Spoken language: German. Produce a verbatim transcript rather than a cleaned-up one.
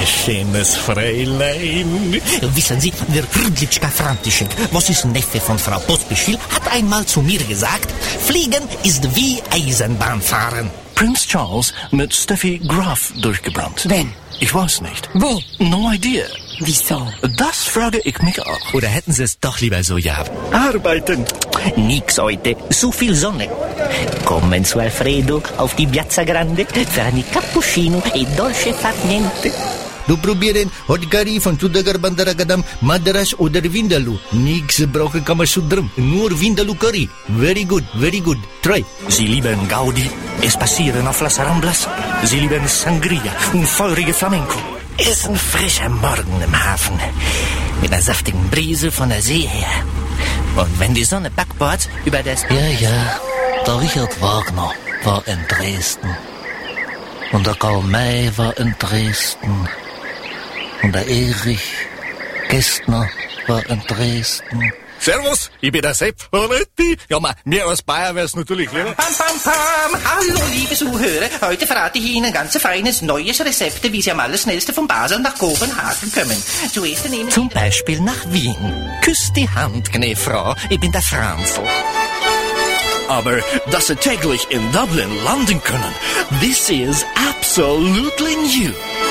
schönes Fräulein. Wissen Sie, der Gründlichka František, was ist Neffe von Frau Pospischil, hat einmal zu mir gesagt, Fliegen ist wie Eisenbahnfahren. Prinz Charles mit Steffi Graf durchgebrannt. Wenn? Ich weiß nicht. Wo? No idea. Wieso? Das frage ich mich auch. Oder hätten Sie es doch lieber so gehabt? Arbeiten. Nix heute, so viel Sonne. Kommen zu Alfredo auf die Piazza Grande für eine cappuccino e dolce far niente. Du probieren Hot Curry von Sudagar Bandaragadam, Madras oder Vindaloo. Nix brauchen Kamasudram, nur Vindaloo Curry. Very good, very good. Try. Sie lieben Gaudi, Espacieren auf Las Ramblas. Sie lieben Sangria und feurige Flamenco. Ist ein frischer Morgen im Hafen. Mit einer saftigen Brise von der See her. Und wenn die Sonne backbord über das... Ja, ja, der Richard Wagner war in Dresden. Und der Karl May war in Dresden. Und der Erich Kästner war in Dresden. Servus, ich bin der Sepp Vanetti. Ja, ma, mir als Bayer wär's natürlich lieber. Pam, pam, pam. Hallo, liebe Zuhörer. Heute verrate ich Ihnen ein ganz feines neues Rezept, wie Sie am allerschnellsten von Basel nach Kopenhagen kommen. Zuerst nehmen Sie... Zum Beispiel nach Wien. Küss die Hand, Gnäfrau. Ich bin der Franz. Aber dass Sie täglich in Dublin landen können, this is absolutely new.